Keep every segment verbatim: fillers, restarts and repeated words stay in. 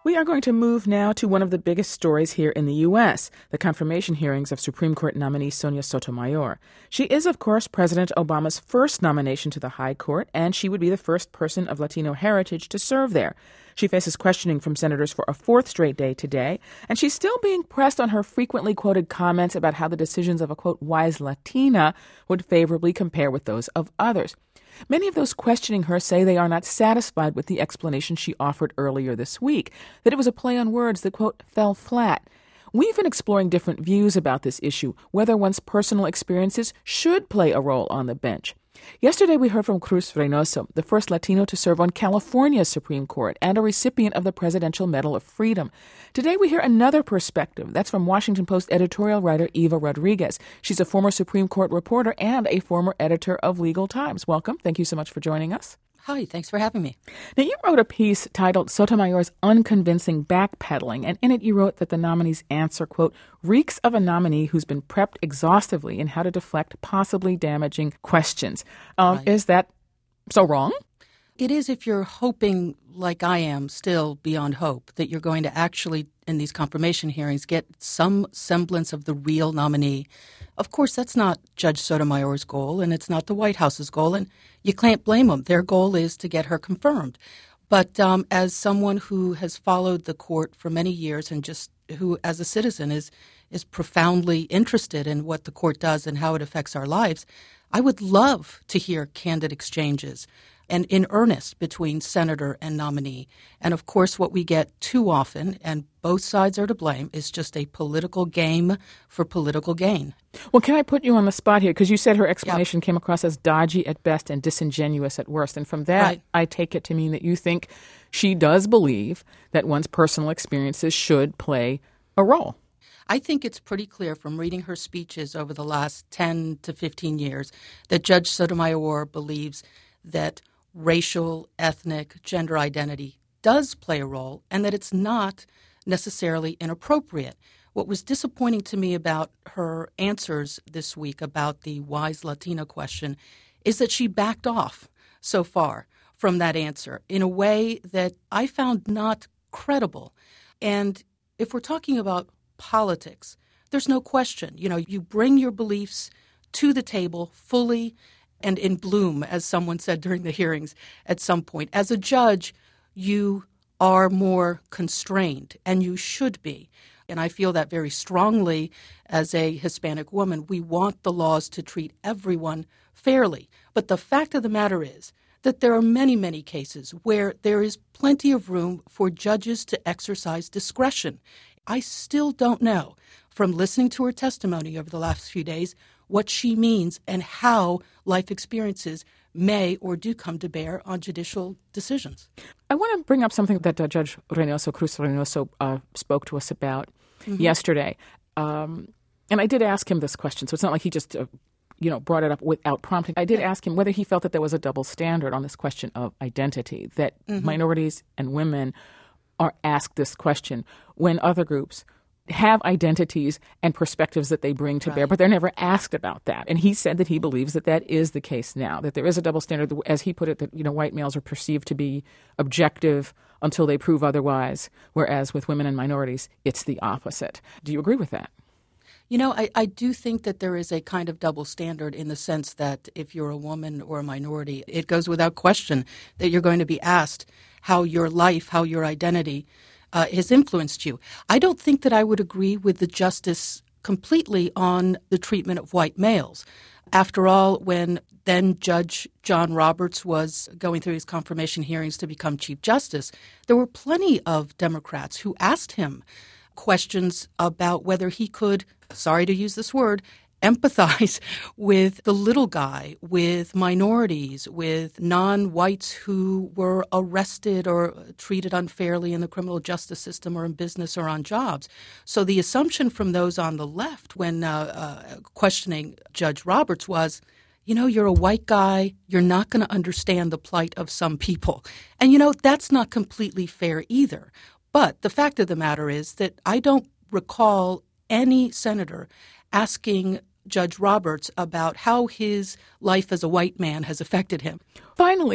We are going to move now to one of the biggest stories here in the U S, the confirmation hearings of Supreme Court nominee Sonia Sotomayor. She is, of course, President Obama's first nomination to the High Court, and she would be the first person of Latino heritage to serve there. She faces questioning from senators for a fourth straight day today, and she's still being pressed on her frequently quoted comments about how the decisions of a, quote, wise Latina would favorably compare with those of others. Many of those questioning her say they are not satisfied with the explanation she offered earlier this week, that it was a play on words that, quote, fell flat. We've been exploring different views about this issue, whether one's personal experiences should play a role on the bench. Yesterday, we heard from Cruz Reynoso, the first Latino to serve on California's Supreme Court and a recipient of the Presidential Medal of Freedom. Today, we hear another perspective. That's from Washington Post editorial writer Eva Rodriguez. She's a former Supreme Court reporter and a former editor of Legal Times. Welcome. Thank you so much for joining us. Hi, thanks for having me. Now, you wrote a piece titled Sotomayor's Unconvincing Backpedaling, and in it you wrote that the nominee's answer, quote, reeks of a nominee who's been prepped exhaustively in how to deflect possibly damaging questions. Um, right. Is that so wrong? It is if you're hoping, like I am, still beyond hope, that you're going to actually, in these confirmation hearings, get some semblance of the real nominee. Of course, that's not Judge Sotomayor's goal, and it's not the White House's goal, and you can't blame them. Their goal is to get her confirmed. But um, as someone who has followed the court for many years and just who, as a citizen, is is profoundly interested in what the court does and how it affects our lives, I would love to hear candid exchanges and in earnest between senator and nominee. And of course, what we get too often, and both sides are to blame, is just a political game for political gain. Well, can I put you on the spot here? Because you said her explanation yep. came across as dodgy at best and disingenuous at worst. And from that, right. I take it to mean that you think she does believe that one's personal experiences should play a role. I think it's pretty clear from reading her speeches over the last ten to fifteen years that Judge Sotomayor believes that racial, ethnic, gender identity does play a role and that it's not necessarily inappropriate. What was disappointing to me about her answers this week about the wise Latina question is that she backed off so far from that answer in a way that I found not credible. And if we're talking about politics, there's no question. You know, you bring your beliefs to the table fully and in bloom, as someone said during the hearings at some point. As a judge, you are more constrained, and you should be. And I feel that very strongly as a Hispanic woman. We want the laws to treat everyone fairly. But the fact of the matter is that there are many, many cases where there is plenty of room for judges to exercise discretion. I still don't know, from listening to her testimony over the last few days, what she means and how life experiences may or do come to bear on judicial decisions. I want to bring up something that uh, Judge Reynoso, Cruz Reynoso, uh, spoke to us about mm-hmm. yesterday. Um, and I did ask him this question, so it's not like he just, uh, you know, brought it up without prompting. I did yeah. ask him whether he felt that there was a double standard on this question of identity, that mm-hmm. minorities and women are asked this question when other groups have identities and perspectives that they bring to right. bear, but they're never asked about that. And he said that he believes that that is the case now, that there is a double standard, as he put it, that, you know, white males are perceived to be objective until they prove otherwise, whereas with women and minorities, it's the opposite. Do you agree with that? You know, I, I do think that there is a kind of double standard in the sense that if you're a woman or a minority, it goes without question that you're going to be asked how your life, how your identity Uh, has influenced you. I don't think that I would agree with the justice completely on the treatment of white males. After all, when then Judge John Roberts was going through his confirmation hearings to become Chief Justice, there were plenty of Democrats who asked him questions about whether he could, sorry to use this word, empathize with the little guy, with minorities, with non-whites who were arrested or treated unfairly in the criminal justice system or in business or on jobs. So the assumption from those on the left when uh, uh, questioning Judge Roberts was, you know, you're a white guy, you're not going to understand the plight of some people. And, you know, that's not completely fair either. But the fact of the matter is that I don't recall any senator asking Judge Roberts about how his life as a white man has affected him. Finally,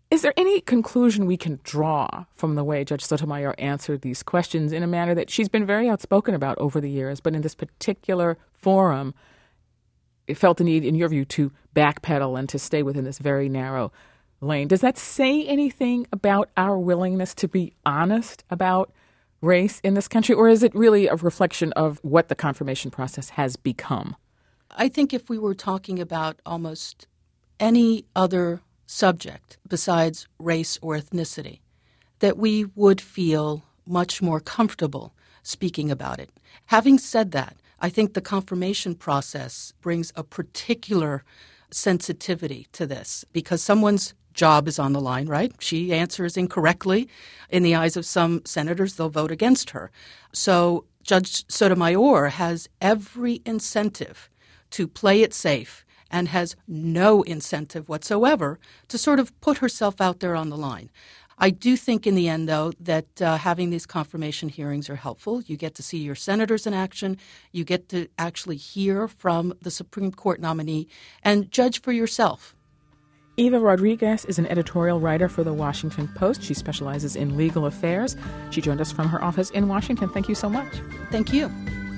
Is there any conclusion we can draw from the way Judge Sotomayor answered these questions in a manner that she's been very outspoken about over the years, but in this particular forum, it felt the need, in your view, to backpedal and to stay within this very narrow lane? Does that say anything about our willingness to be honest about race in this country, or is it really a reflection of what the confirmation process has become? I think if we were talking about almost any other subject besides race or ethnicity, that we would feel much more comfortable speaking about it. Having said that, I think the confirmation process brings a particular sensitivity to this because someone's job is on the line, right? She answers incorrectly. In the eyes of some senators, they'll vote against her. So Judge Sotomayor has every incentive to play it safe and has no incentive whatsoever to sort of put herself out there on the line. I do think in the end, though, that uh, having these confirmation hearings are helpful. You get to see your senators in action. You get to actually hear from the Supreme Court nominee and judge for yourself. Eva Rodriguez is an editorial writer for The Washington Post. She specializes in legal affairs. She joined us from her office in Washington. Thank you so much. Thank you.